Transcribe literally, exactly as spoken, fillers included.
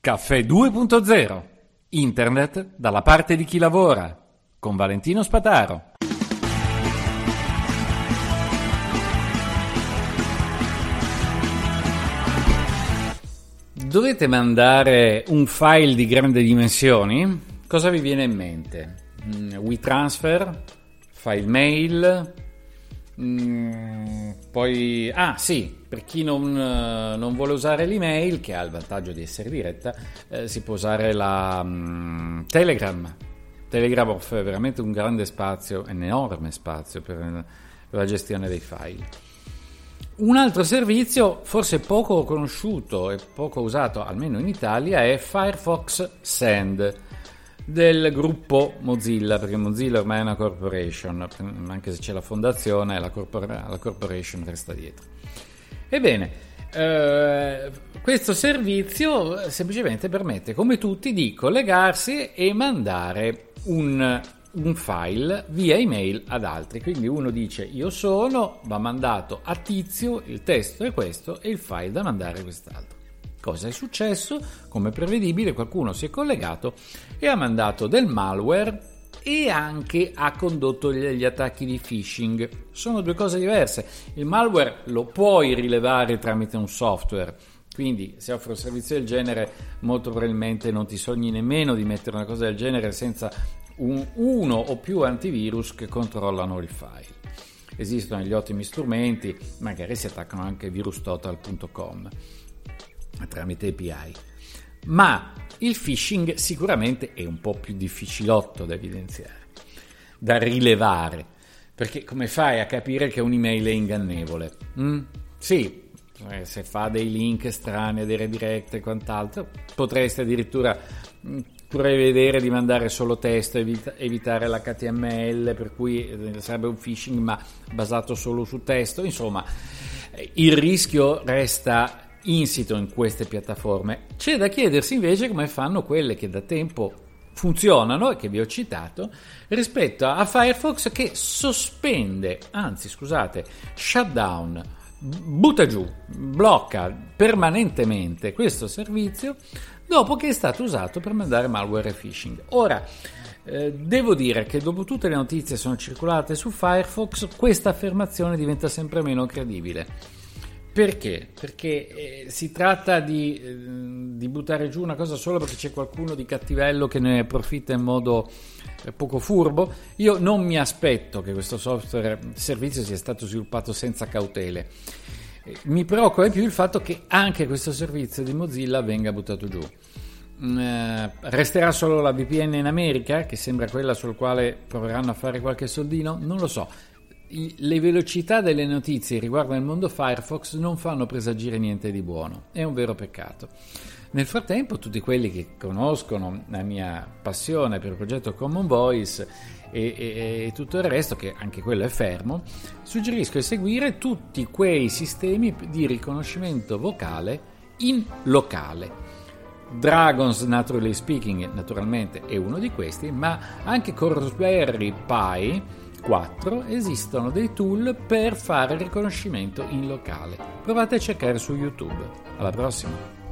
Caffè due punto zero. Internet dalla parte di chi lavora. Con Valentino Spataro. Dovete mandare un file di grandi dimensioni? Cosa vi viene in mente? WeTransfer, file mail, mm, poi... Ah sì, per chi non, non vuole usare l'email, che ha il vantaggio di essere diretta, eh, si può usare la um, Telegram. Telegram offre veramente un grande spazio, un enorme spazio per, per la gestione dei file. Un altro servizio, forse poco conosciuto e poco usato, almeno in Italia, è Firefox Send del gruppo Mozilla, perché Mozilla ormai è una corporation, anche se c'è la fondazione, la, corpora- la corporation resta dietro. Ebbene, eh, questo servizio semplicemente permette, come tutti, di collegarsi e mandare un... un file via email ad altri. Quindi uno dice io sono, va mandato a Tizio, il testo è questo e il file da mandare è quest'altro. Cosa è successo? Come prevedibile, qualcuno si è collegato e ha mandato del malware e anche ha condotto gli attacchi di phishing. Sono due cose diverse. Il malware lo puoi rilevare tramite un software, quindi se offre un servizio del genere molto probabilmente non ti sogni nemmeno di mettere una cosa del genere senza Un, uno o più antivirus che controllano il file. Esistono gli ottimi strumenti, magari si attaccano anche virus total punto com tramite A P I, ma il phishing sicuramente è un po' più difficilotto da evidenziare, da rilevare, perché come fai a capire che un'email è ingannevole? Mm? Sì, se fa dei link strani, dei redirect e quant'altro, potresti addirittura prevedere di mandare solo testo, evita- evitare l'H T M L, per cui sarebbe un phishing ma basato solo su testo. Insomma, il rischio resta insito in queste piattaforme. C'è da chiedersi invece come fanno quelle che da tempo funzionano e che vi ho citato rispetto a Firefox, che sospende, anzi scusate, shutdown, butta giù, blocca permanentemente questo servizio dopo che è stato usato per mandare malware e phishing. Ora, eh, devo dire che dopo tutte le notizie sono circolate su Firefox, questa affermazione diventa sempre meno credibile. Perché? Perché eh, si tratta di, eh, di buttare giù una cosa solo perché c'è qualcuno di cattivello che ne approfitta in modo eh, poco furbo. Io non mi aspetto che questo software servizio sia stato sviluppato senza cautele. Mi preoccupa di più il fatto che anche questo servizio di Mozilla venga buttato giù. Eh, resterà solo la V P N in America, che sembra quella sul quale proveranno a fare qualche soldino? Non lo so. I, le velocità delle notizie riguardo al mondo Firefox non fanno presagire niente di buono. È un vero peccato. Nel frattempo, tutti quelli che conoscono la mia passione per il progetto Common Voice e, e, e tutto il resto, che anche quello è fermo, suggerisco di seguire tutti quei sistemi di riconoscimento vocale in locale. Dragon's Naturally Speaking naturalmente è uno di questi, ma anche con Raspberry Pi quattro esistono dei tool per fare riconoscimento in locale. Provate a cercare su YouTube. Alla prossima!